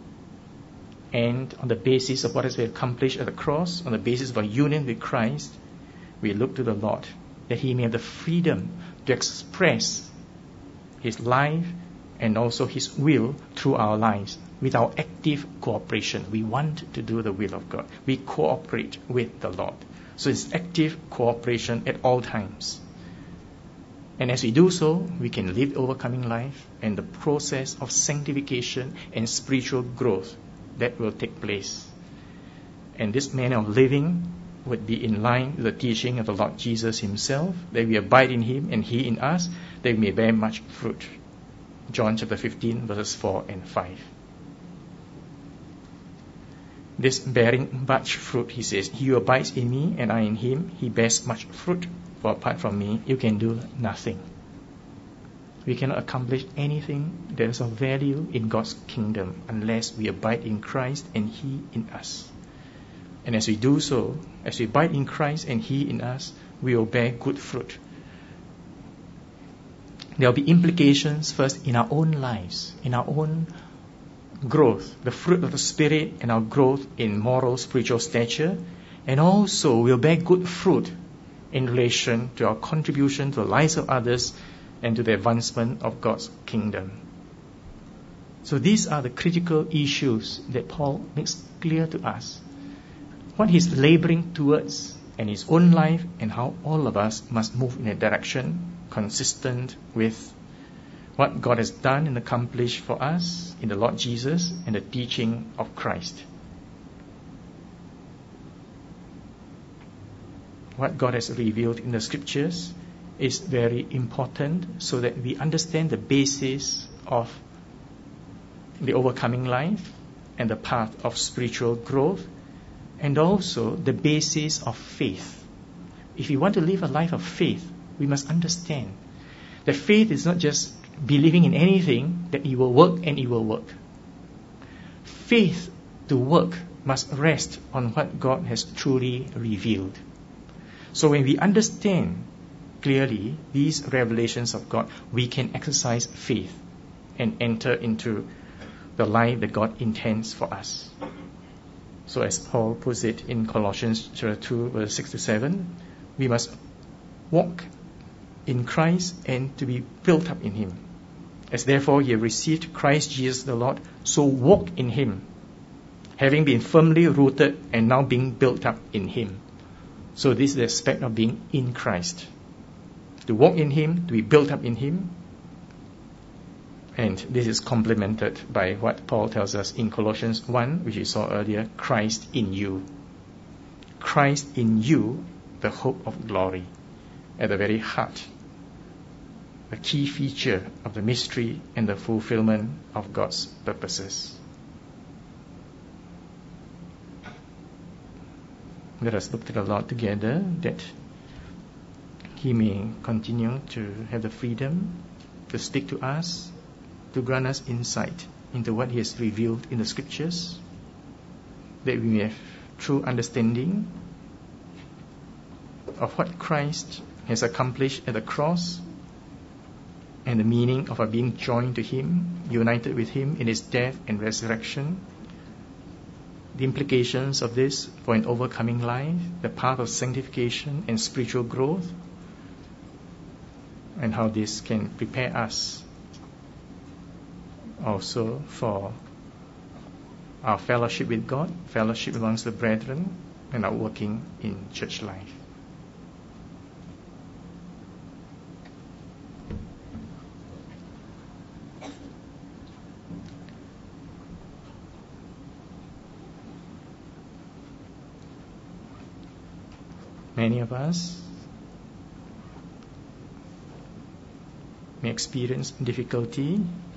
And on the basis of what has been accomplished at the cross, on the basis of our union with Christ, we look to the Lord, that He may have the freedom to express His life and also His will through our lives with our active cooperation. We want to do the will of God. We cooperate with the Lord. So it's active cooperation at all times. And as we do so, we can live overcoming life and the process of sanctification and spiritual growth that will take place. And this manner of living would be in line with the teaching of the Lord Jesus Himself, that we abide in Him and He in us, that we may bear much fruit. John chapter 15, verses 4 and 5. This bearing much fruit, He says, He who abides in me and I in Him, he bears much fruit. For apart from me, you can do nothing. We cannot accomplish anything that is of value in God's kingdom unless we abide in Christ and He in us. And as we do so, as we abide in Christ and He in us, we will bear good fruit. There will be implications first in our own lives, in our own growth, the fruit of the Spirit and our growth in moral, spiritual stature. And also we'll bear good fruit in relation to our contribution to the lives of others and to the advancement of God's kingdom. So these are the critical issues that Paul makes clear to us. What he's laboring towards in his own life and how all of us must move in a direction consistent with what God has done and accomplished for us in the Lord Jesus and the teaching of Christ. What God has revealed in the Scriptures is very important so that we understand the basis of the overcoming life and the path of spiritual growth and also the basis of faith. If we want to live a life of faith, we must understand that faith is not just believing in anything that it will work and it will work. Faith to work must rest on what God has truly revealed. So when we understand clearly these revelations of God, we can exercise faith and enter into the life that God intends for us. So as Paul puts it in Colossians chapter 2, verse 6 to 7, we must walk in Christ and to be built up in Him. As therefore ye have received Christ Jesus the Lord, so walk in Him, having been firmly rooted and now being built up in Him. So this is the aspect of being in Christ. To walk in Him, to be built up in Him. And this is complemented by what Paul tells us in Colossians 1, which we saw earlier, Christ in you. Christ in you, the hope of glory. At the very heart, a key feature of the mystery and the fulfillment of God's purposes. Let us look to the Lord together, that He may continue to have the freedom to speak to us, to grant us insight into what He has revealed in the Scriptures, that we may have true understanding of what Christ has accomplished at the cross and the meaning of our being joined to Him, united with Him in His death and resurrection, the implications of this for an overcoming life, the path of sanctification and spiritual growth, and how this can prepare us also for our fellowship with God, fellowship amongst the brethren, and our working in church life. Many of us may experience difficulty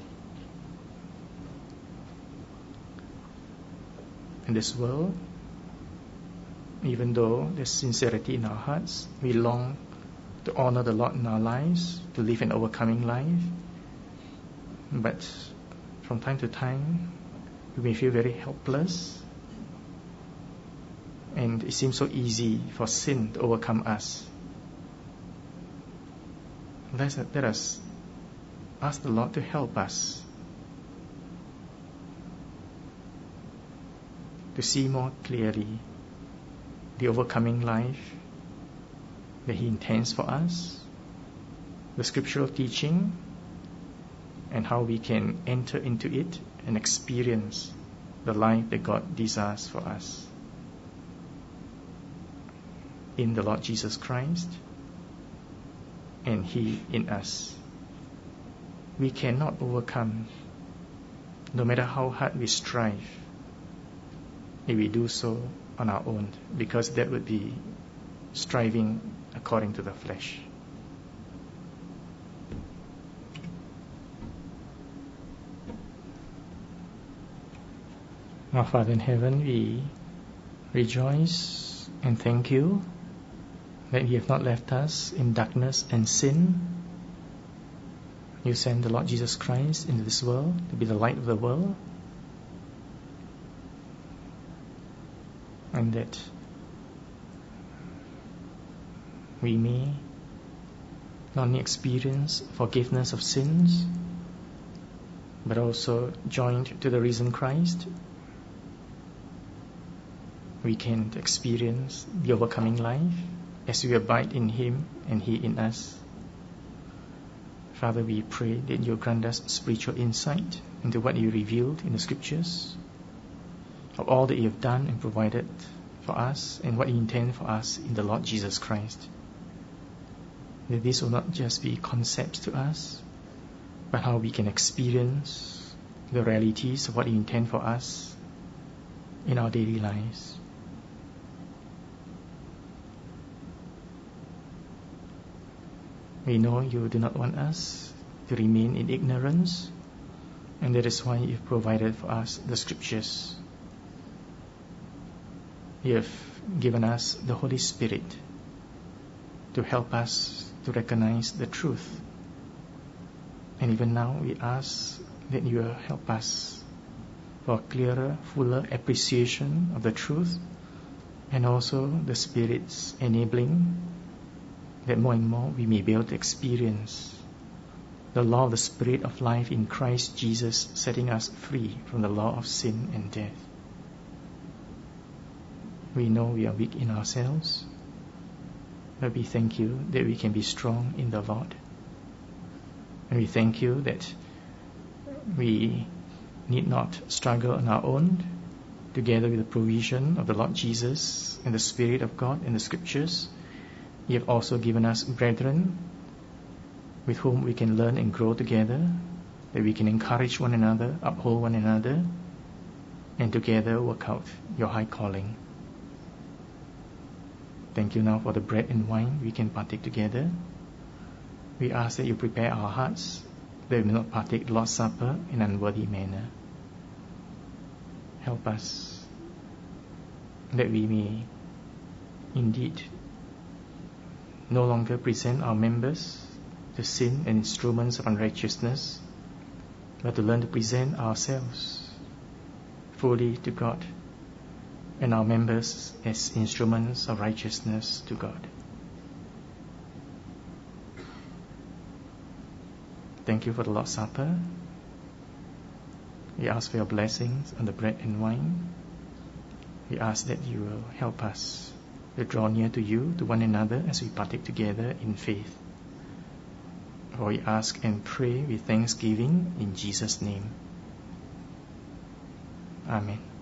in this world. Even though there's sincerity in our hearts, we long to honor the Lord in our lives, to live an overcoming life. But from time to time, we may feel very helpless, and it seems so easy for sin to overcome us. Let us ask the Lord to help us to see more clearly the overcoming life that He intends for us, the scriptural teaching, and how we can enter into it and experience the life that God desires for us in the Lord Jesus Christ and He in us. We cannot overcome, no matter how hard we strive, if we do so on our own, because that would be striving according to the flesh. Our Father in heaven, we rejoice and thank You that You have not left us in darkness and sin. You sent the Lord Jesus Christ into this world to be the light of the world, and that we may not only experience forgiveness of sins, but also joined to the risen Christ, we can experience the overcoming life as we abide in Him and He in us. Father, we pray that You grant us spiritual insight into what You revealed in the Scriptures, of all that You have done and provided for us, and what You intend for us in the Lord Jesus Christ. That this will not just be concepts to us, but how we can experience the realities of what You intend for us in our daily lives. We know You do not want us to remain in ignorance, and that is why You've provided for us the Scriptures. You have given us the Holy Spirit to help us to recognize the truth. And even now we ask that You will help us for a clearer, fuller appreciation of the truth, and also the Spirit's enabling that more and more we may be able to experience the law of the Spirit of life in Christ Jesus, setting us free from the law of sin and death. We know we are weak in ourselves, but we thank You that we can be strong in the Lord. And we thank You that we need not struggle on our own, together with the provision of the Lord Jesus and the Spirit of God and the Scriptures. You have also given us brethren with whom we can learn and grow together, that we can encourage one another, uphold one another, and together work out Your high calling. Thank You now for the bread and wine we can partake together. We ask that You prepare our hearts, that we may not partake the Lord's Supper in an unworthy manner. Help us that we may indeed no longer present our members to sin and instruments of unrighteousness, but to learn to present ourselves fully to God and our members as instruments of righteousness to God. Thank you for the Lord's Supper. We ask for your blessings on the bread and wine. We ask that you will help us to draw near to you, to one another, as we partake together in faith. For we ask and pray with thanksgiving in Jesus' name. Amen.